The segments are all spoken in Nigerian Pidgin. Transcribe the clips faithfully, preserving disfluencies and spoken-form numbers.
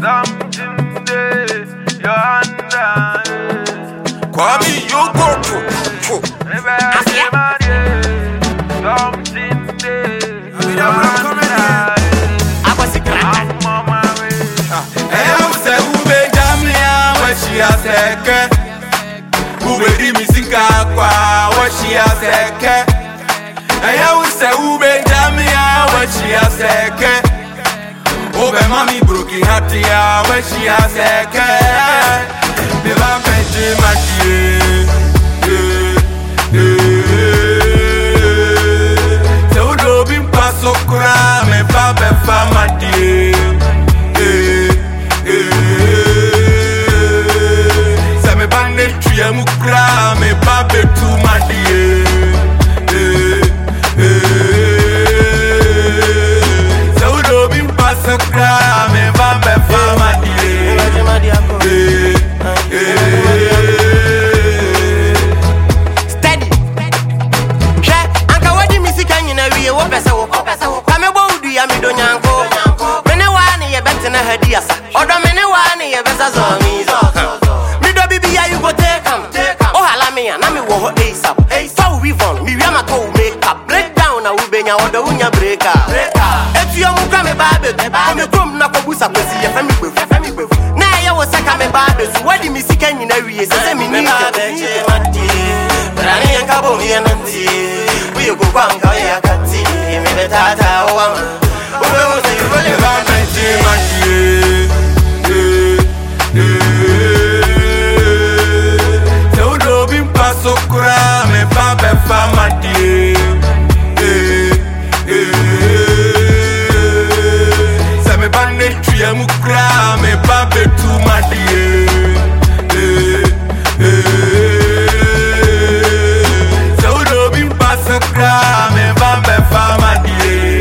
Something there, you're under. Kwame, you go to. Something there, you're under. I was a grand. I'm on my way. I am say ube jamia what she a seke. Ube di misinga kwa what she a seke. I am say ube jamia what she a seke. Ube mami broki hatia what she a seke. Me va peji matie. Se udo bimpa sokura me va be fa matie. Se me bande tuye mukra me babe tu madie. Se udo bimpa sokra me babe fa madie. Steady. She anka wadi misika nyina wie wo pese wo. Kame bo udu ya mi do nyanko. Mene wa ne ye betena hadiasa. Odo mene wa ne ye besa zo mi zo. Mi do bibi ya you go take am. Oh hala me ya na me wo ho ASAP. So we von mi wi ama to make up. Break down na ubenya odo unya breaker. Etu yo mu kwa me babe. Me krom na ko busa kwesi ye fa mi gbefu. Na ye wo saka me babe. So wadi misika nyina wie se se mi ni ke. Brani yanka bo mi nanti. We go kwa nka ya kati. Me betata o ama. Owe o se go le Va peji matie. Se udo bimpa sokra me babe fa madie. Se me bande tuye mukra me babe tu madie. Se udo bimpa sokra me babe fa madie.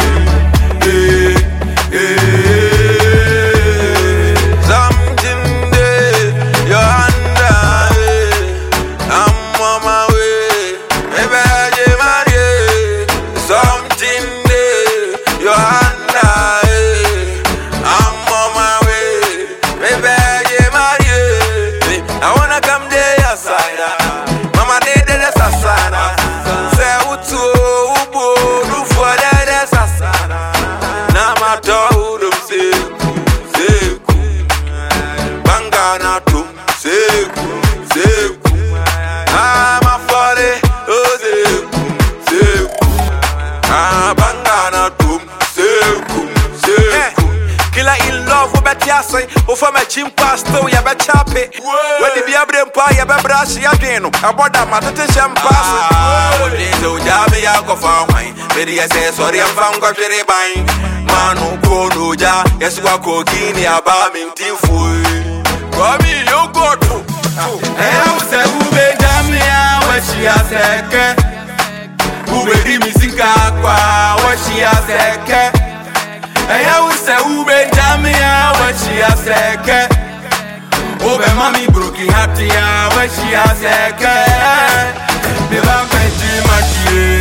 Something there, you're under. I'm on my way. Maybe I get married. Something there, you're under. I'm on my way. Maybe I get married. I wanna come there, yes, Mama did the sasana. Say, what's ubo, do for the sasana. Now my dog, say, say, Bangana to say, say, I'm a folly, oh, say, say, ah, Bangana to say, say, Killer in love with Betiasai, or from a chim pasto, ya bet chappy. When the Biabre Empire, ya bebrash again, about that matter to champass. So, Javi, I go for mine. Maybe I say, sorry, I'm found got very buying. Manu kono ja, yes wa kokini abami mtifu. Kwami you go to. I am say ube jamia what she a seke. Ube di misinga kwa what she a seke. I am say ube jamia what she a seke. Ube mami broki hatia what she a seke. Me va peji matie.